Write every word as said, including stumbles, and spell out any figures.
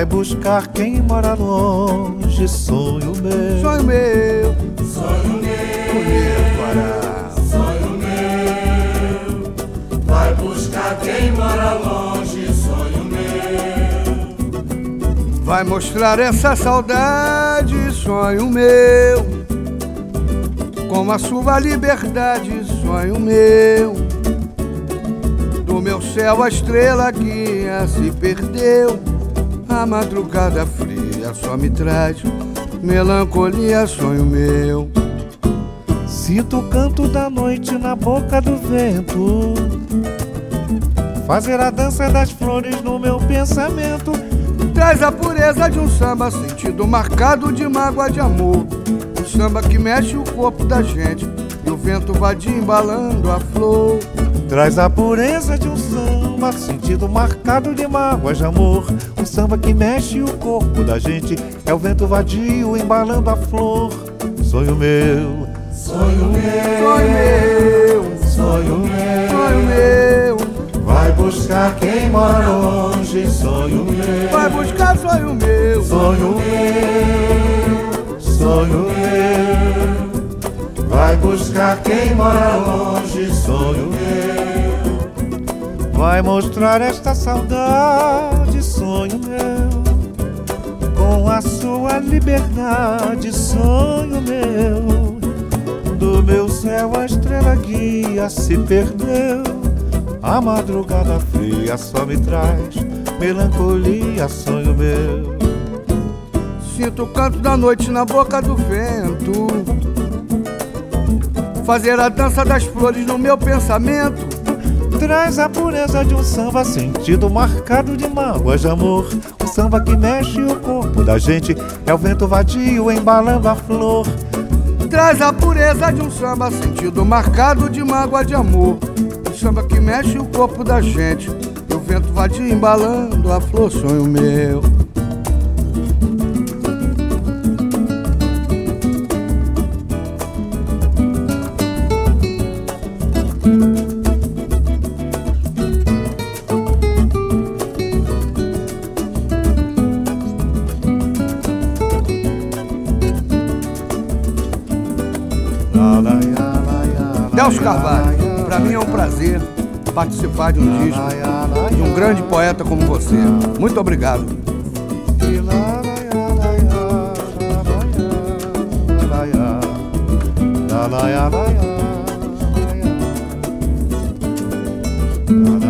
buscar quem mora longe, sonho meu. Sonho meu, Sonho meu, bonito Pará. sonho meu, vai buscar quem mora longe, sonho meu. Vai mostrar essa saudade, sonho meu, como a sua liberdade, sonho meu. Do meu céu a estrela guia se perdeu, a madrugada fria só me traz melancolia, sonho meu. Sinto o canto da noite na boca do vento, fazer a dança das flores no meu pensamento. Traz a pureza de um samba, sentido marcado de mágoa de amor. Um samba que mexe o corpo da gente e o vento vadio embalando a flor. Traz a pureza de um samba, sentido marcado de mágoas de amor. Um samba que mexe o corpo da gente, é o vento vadio embalando a flor. Sonho meu, Sonho meu, Sonho meu, sonho meu, sonho meu, vai buscar quem mora longe, sonho meu. vai buscar sonho meu. Sonho meu, sonho meu, vai buscar quem mora longe, sonho meu. vai mostrar esta saudade, sonho meu, com a sua liberdade, sonho meu. Do meu céu a estrela guia se perdeu, a madrugada fria só me traz melancolia, sonho meu. Sinto o canto da noite na boca do vento, fazer a dança das flores no meu pensamento. Traz a pureza de um samba, sentido marcado de mágoas de amor. Um samba que mexe o corpo da gente, é o vento vadio embalando a flor. Traz a pureza de um samba, sentido marcado de mágoa de amor. Um samba que mexe o corpo da gente e o vento vadio embalando a flor, sonho meu. Delcio Carvalho, pra mim é um prazer participar de um disco de um grande poeta como você. Muito obrigado. La